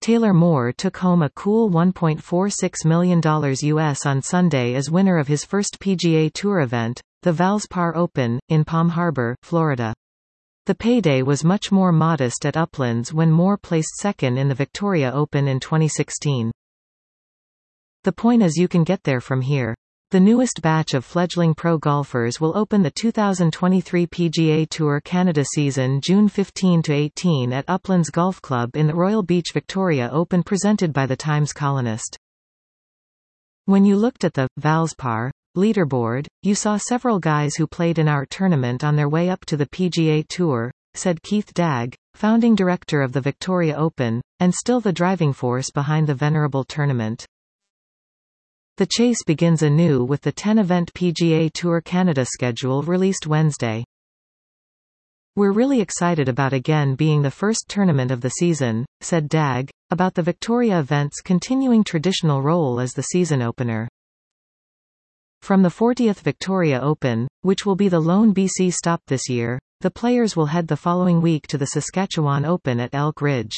Taylor Moore took home a cool $1.46 million US on Sunday as winner of his first PGA Tour event, the Valspar Open, in Palm Harbor, Florida. The payday was much more modest at Uplands when Moore placed second in the Victoria Open in 2016. The point is you can get there from here. The newest batch of fledgling pro golfers will open the 2023 PGA Tour Canada season June 15–18 at Uplands Golf Club in the Royal Beach Victoria Open presented by the Times Colonist. When you looked at the Valspar leaderboard, you saw several guys who played in our tournament on their way up to the PGA Tour, said Keith Dagg, founding director of the Victoria Open, and still the driving force behind the venerable tournament. The chase begins anew with the 10-event PGA Tour Canada schedule released Wednesday. We're really excited about again being the first tournament of the season, said Dagg, about the Victoria event's continuing traditional role as the season opener. From the 40th Victoria Open, which will be the lone BC stop this year, the players will head the following week to the Saskatchewan Open at Elk Ridge.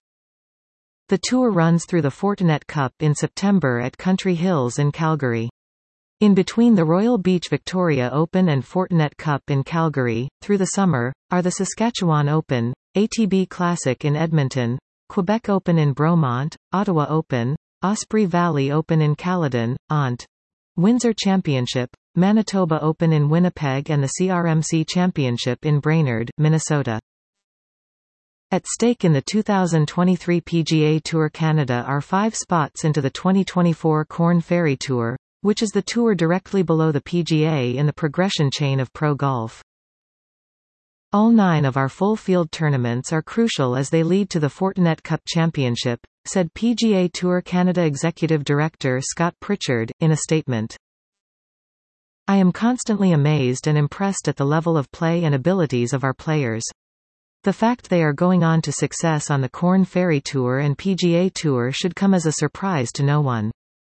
The tour runs through the Fortinet Cup in September at Country Hills in Calgary. In between the Royal Beach Victoria Open and Fortinet Cup in Calgary, through the summer, are the Saskatchewan Open, ATB Classic in Edmonton, Quebec Open in Bromont, Ottawa Open, Osprey Valley Open in Caledon, Ont. Windsor Championship, Manitoba Open in Winnipeg and the CRMC Championship in Brainerd, Minnesota. At stake in the 2023 PGA Tour Canada are 5 spots into the 2024 Corn Ferry Tour, which is the tour directly below the PGA in the progression chain of pro golf. All 9 of our full-field tournaments are crucial as they lead to the Fortinet Cup Championship, said PGA Tour Canada Executive Director Scott Pritchard, in a statement. I am constantly amazed and impressed at the level of play and abilities of our players. The fact they are going on to success on the Corn Ferry Tour and PGA Tour should come as a surprise to no one.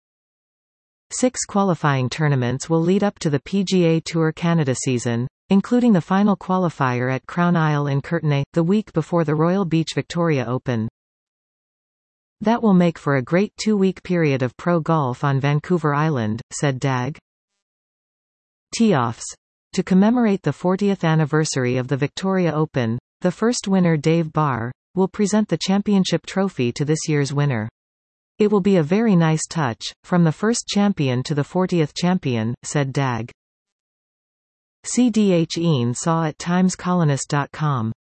6 qualifying tournaments will lead up to the PGA Tour Canada season, including the final qualifier at Crown Isle in Courtenay, the week before the Royal Beach Victoria Open. That will make for a great 2-week period of pro golf on Vancouver Island, said Dagg. Tee-offs. To commemorate the 40th anniversary of the Victoria Open, the first winner Dave Barr will present the championship trophy to this year's winner. It will be a very nice touch, from the first champion to the 40th champion, said Dagg. CDH Ian saw at timescolonist.com.